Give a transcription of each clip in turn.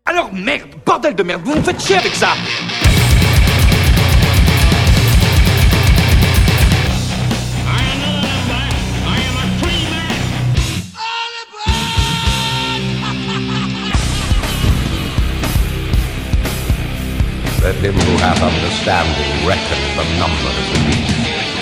Alors merde, bordel de merde, vous me faites chier avec ça. Let him who hath understanding reckon the number of the beast.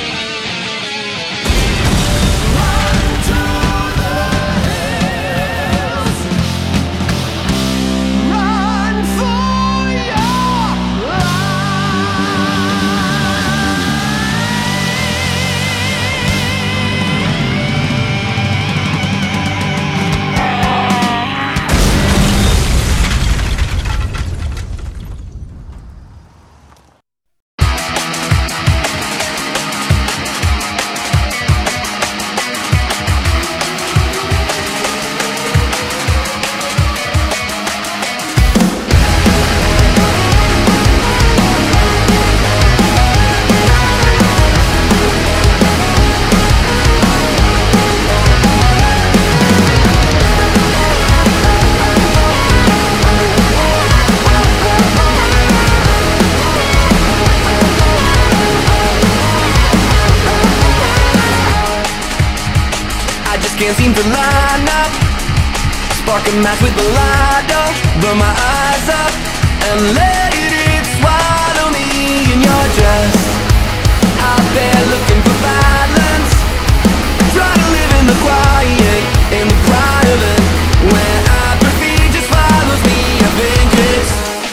Can't seem to line up, spark a match with the light, don't burn my eyes up and let it swallow me in your dress. Out there looking for violence, try to live in the quiet, in the private, when apathy just follows me, I think it's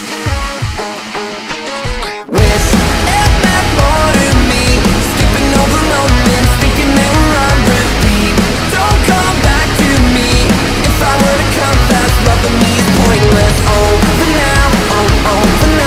wish it meant more to me, skipping over moments, thinking they were on repeat. Don't come back to me. If I were to come fast, love me is pointless. Oh, for now, oh, for now.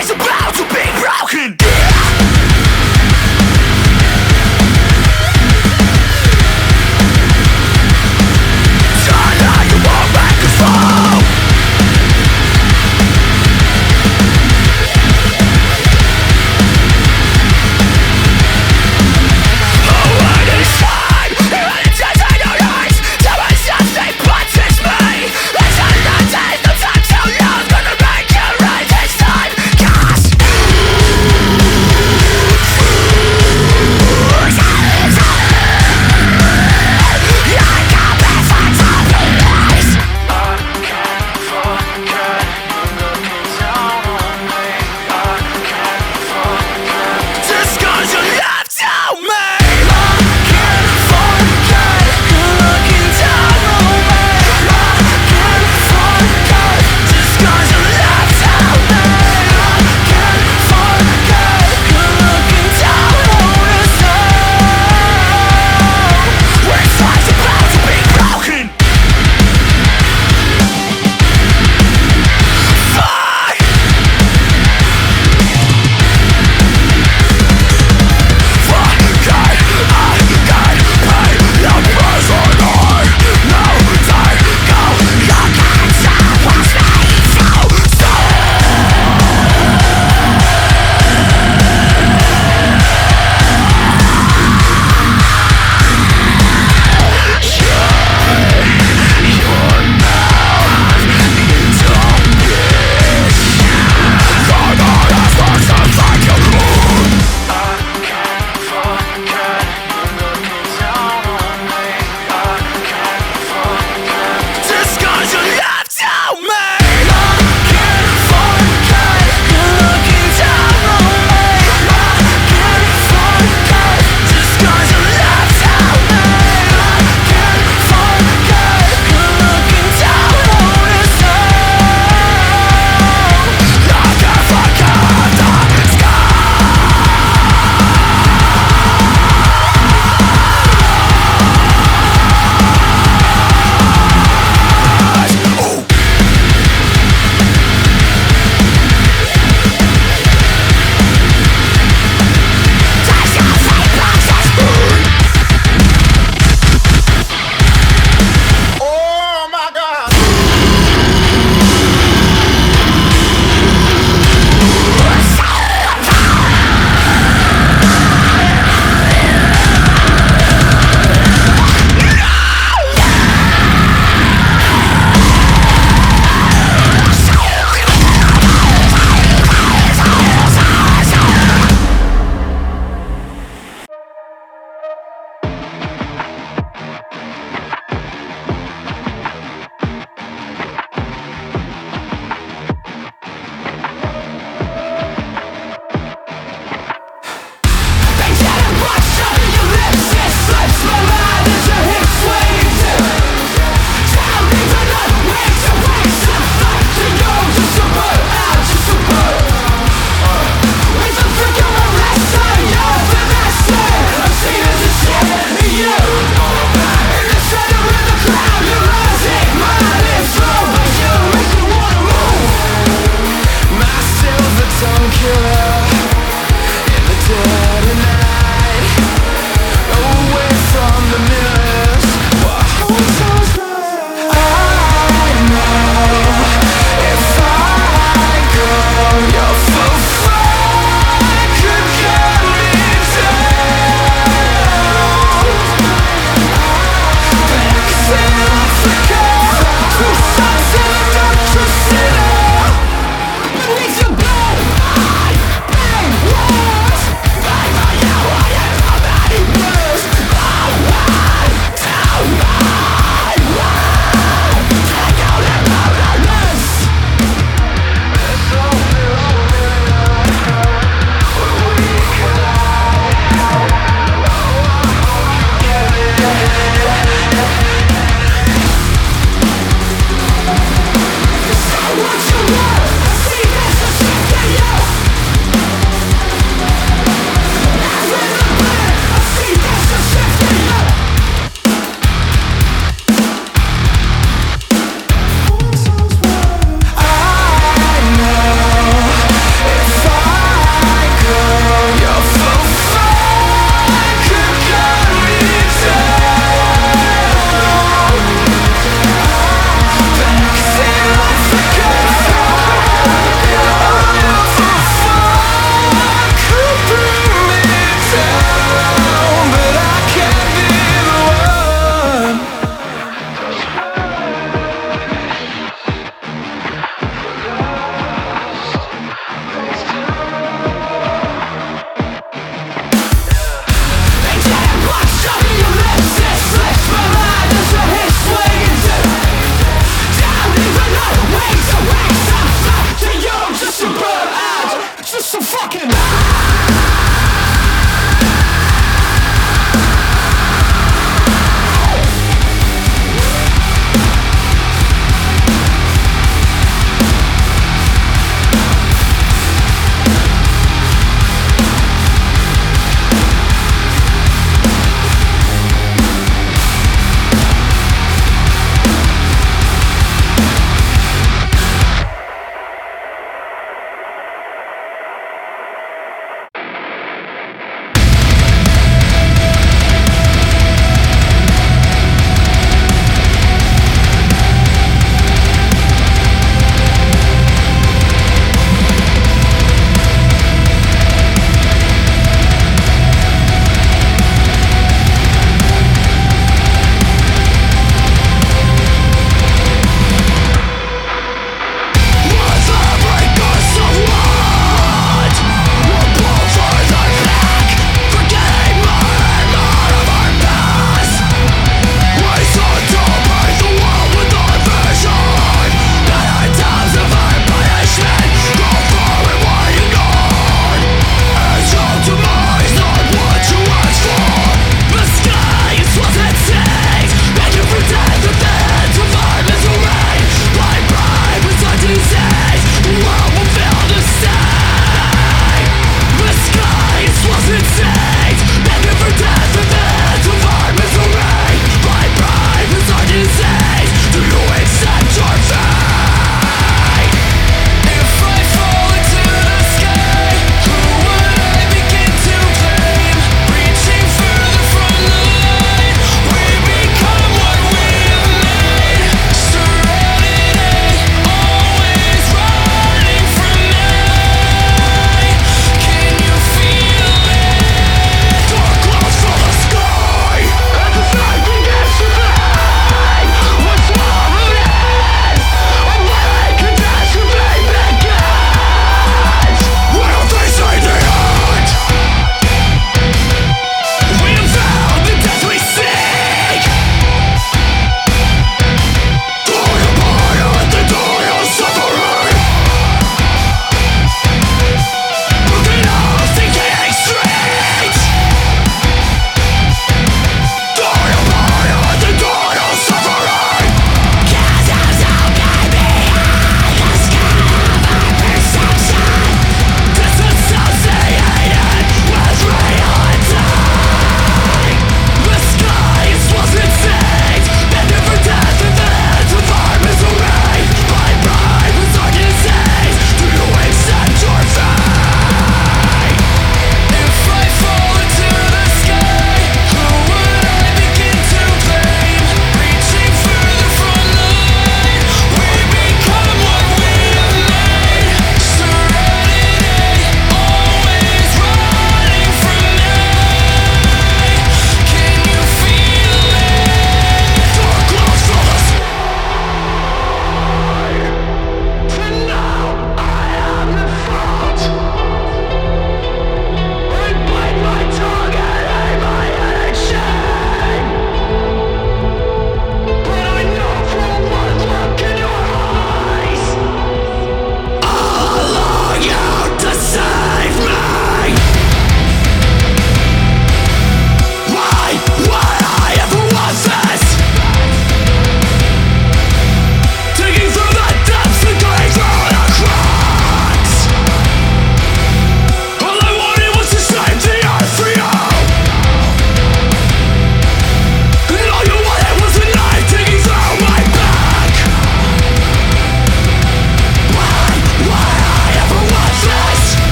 fight's about to be broken. You won't back and fall.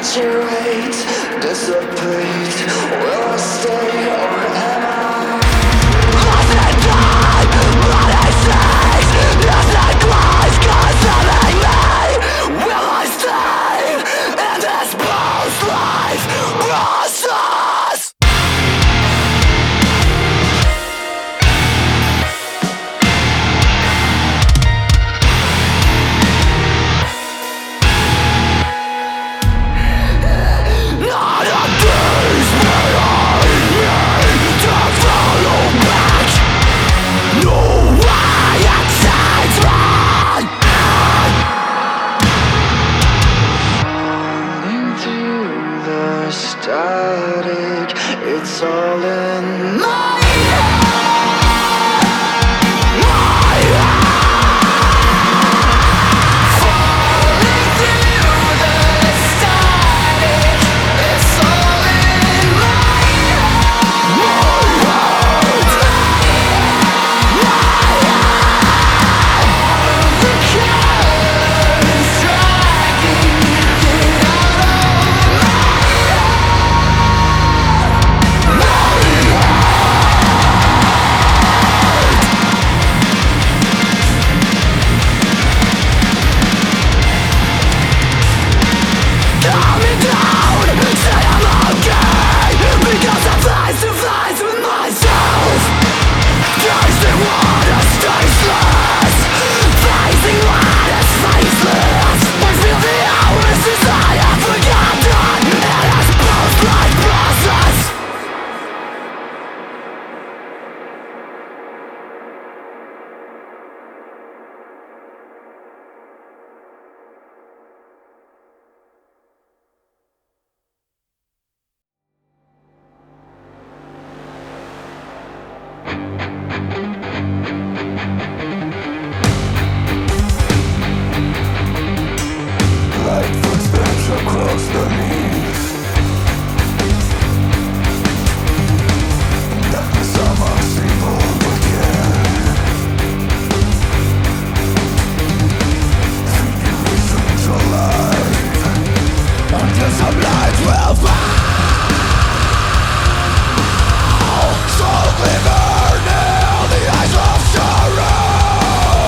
saturate, dissipate. Will I stay or am I? Lost in time, what I say is not close, consuming me. Will I stay in this post-life process? Not a days where I need to follow back. No way exceeds me. Falling through the static, it's all in my head. My falling through the static, it's all in my head. The colors dragging it out of calm me down, say I'm okay, because I'm face to face with myself. Tasting what is tasteless, facing what is faceless. I feel the hours since I have forgotten, and it's post-life process. Light footsteps across the leaves. Darkness amongst evil again. Feeding reasons alive until some lights will fall. Slowly burning the eyes of sorrow.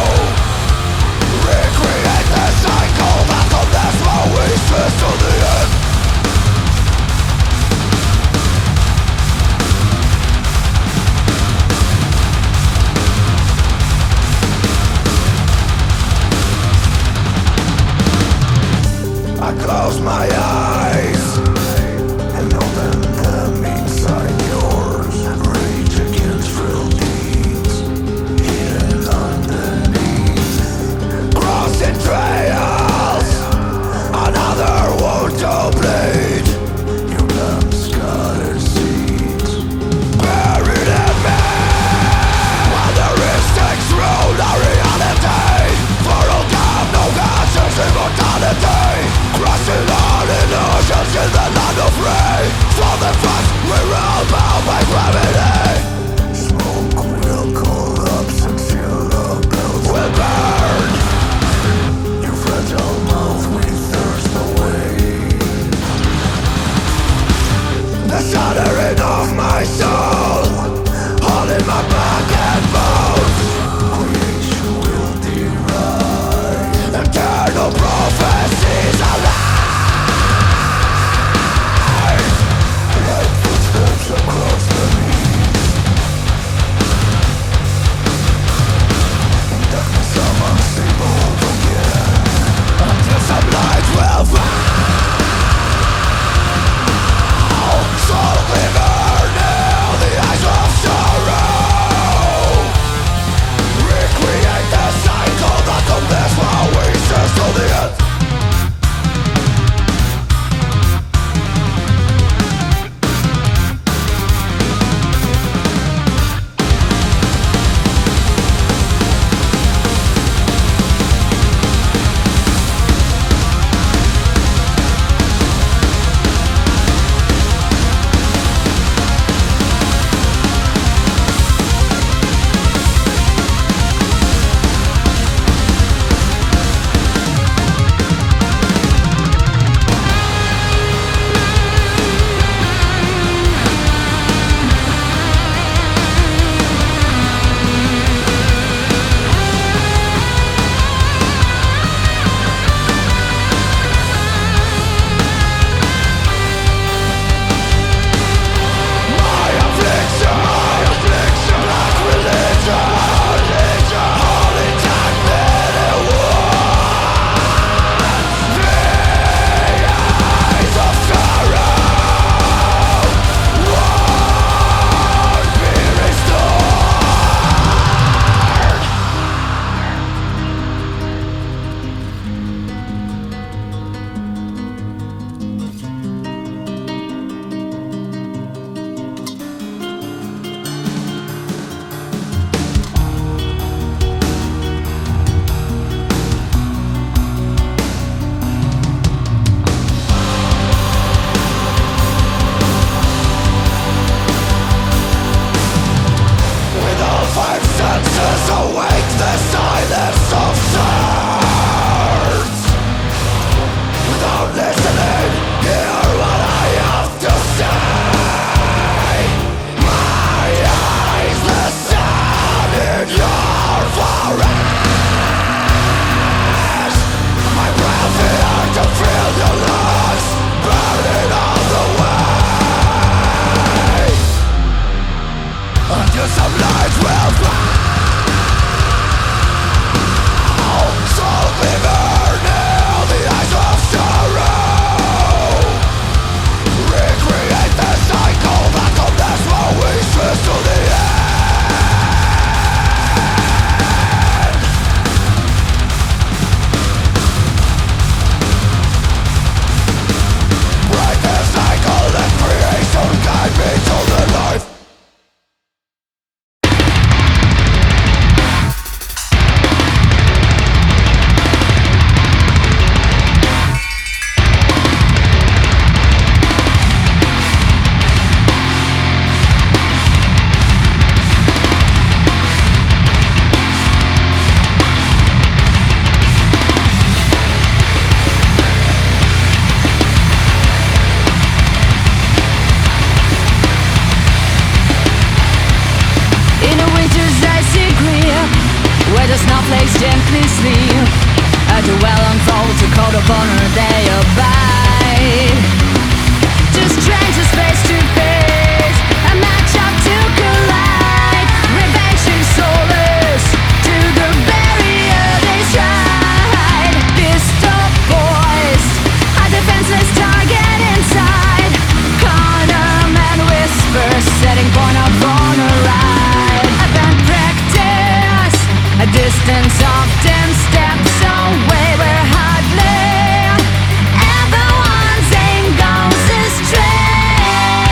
the snowflakes gently sleep. As the well unfolds, a code of honor they abide. Two strangers face to face, a match up to collide. Revenge is soulless, to the barrier they stride. Pistol boys, a defenseless target inside. Corner man whispers, setting point of honor right. Event practice, a distance of 10 steps away. We're hardly ever one thing goes astray.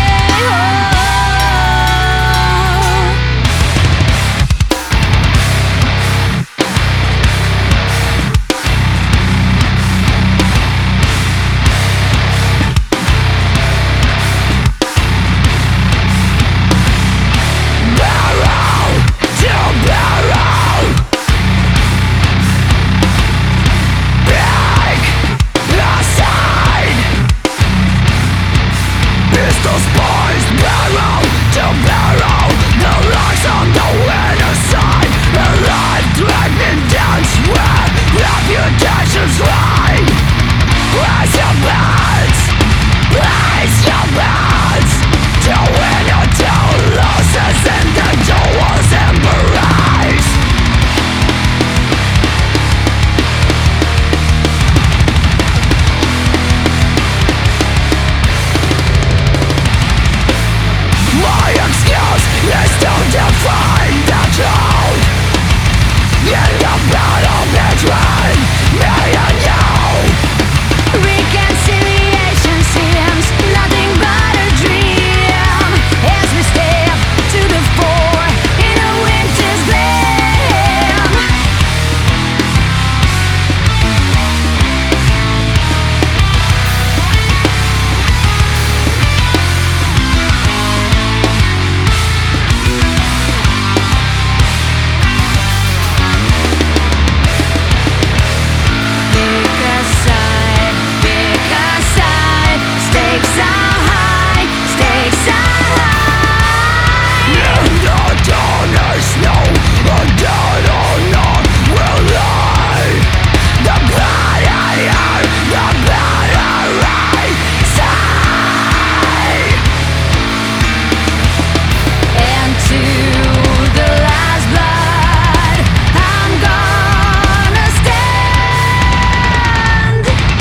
Barrel to barrel, back aside. Pistols poised, barrel to barrel. The rocks on the winner's side. A life threatening dance where reputations lie. Raise your bats, raise your bats. To win or to losses and the doors embrace. My excuse is to define the truth. In the battle between me and you, Reconciliation seems nothing but a dream as we step to the fore in a winter's gleam. Pick a side, stakes are high, stakes are high. in the darkness, no, a dead or not will lie. The better right side. And to the last blood, I'm gonna stand.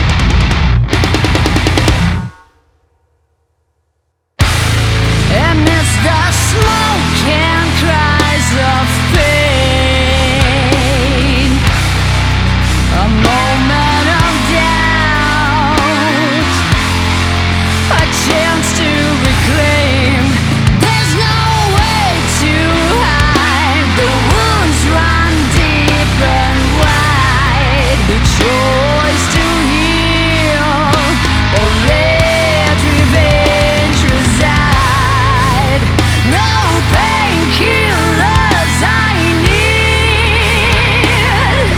Amidst the smoke and cries of pain, a moment of doubt, a chance to reclaim. There's no way to hide. The wounds run deep and wide. The choice to heal or let revenge reside. No painkillers I need.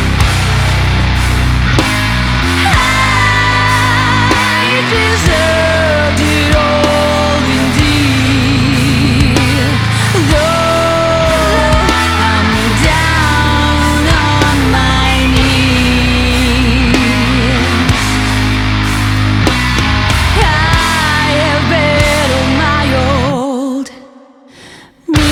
I deserved it all indeed. Though I'm down on my knees, I have battled my old me.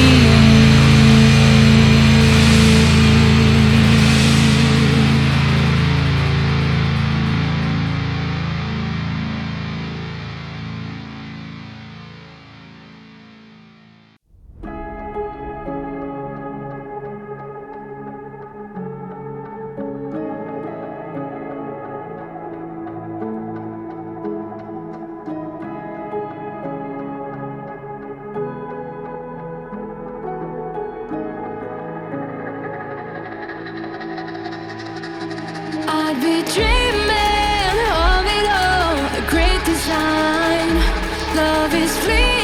I'd be dreaming of it all, a great design. Love is fleeting.